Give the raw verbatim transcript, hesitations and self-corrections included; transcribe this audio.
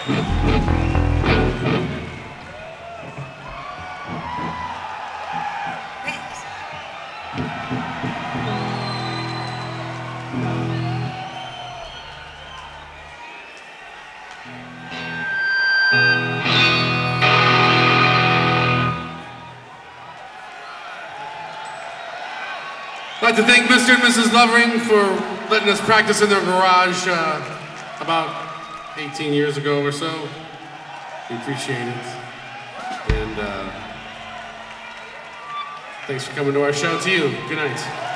I'd like to thank Mister and Missus Lovering for letting us practice in their garage uh, about eighteen years ago or so. We appreciate it. And uh, thanks for coming to our show. To you, good night.